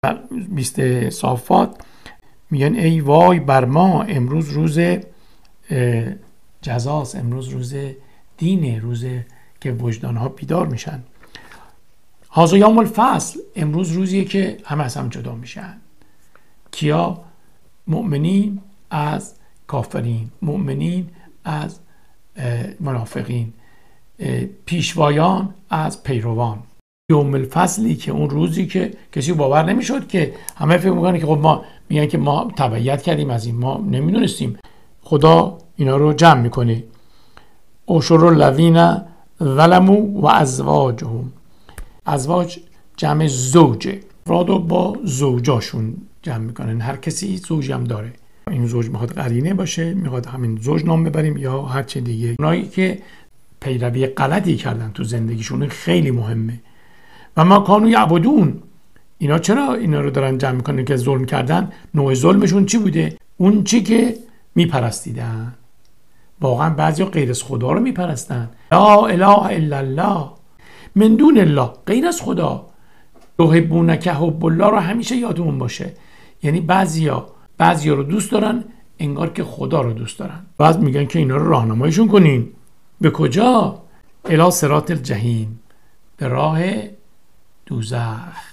20 صافات میگن ای وای بر ما، امروز روز جزاست، امروز روز دینه، روز که وجدانها بیدار میشن. هذا یوم الفصل، امروز روزیه که همه از هم جدا میشن. کیا؟ مؤمنین از کافرین، مؤمنین از منافقین، پیشوایان از پیروان. یوم الفصلی که اون روزی که کسی باور نمیشد، که همه فکر میکنن که خب ما میگن که ما تبعیت کردیم از این، ما نمیدونستیم. خدا اینا رو جمع میکنه. اشر الذین ظلموا و ازواجهم. ازواج جمع زوجه، افرادو با زوجاشون جمع میکنن. هر کسی زوجی هم داره. این زوج میخواد قرینه باشه، میخواد همین زوج نام ببریم یا هر چه دیگه. اونایی که پیروی غلطی کردن تو زندگیشون خیلی مهمه. و ما کانوا یعبدون، اینا چرا اینا رو دارن جمع میکنن که ظلم کردن؟ نوع ظلمشون چی بوده؟ اون چی که میپرستیدن. واقعا بعضیا غیر از خدا رو میپرستن. لا اله الا الله، من دون الله، غیر از خدا. یحبونک حب الله رو همیشه یادمون باشه. یعنی بعضیا رو دوست دارن انگار که خدا رو دوست دارن. بعد میگن که اینا رو راهنماییشون کنین. به کجا؟ الی صراط الجحیم، به راه دوزخ.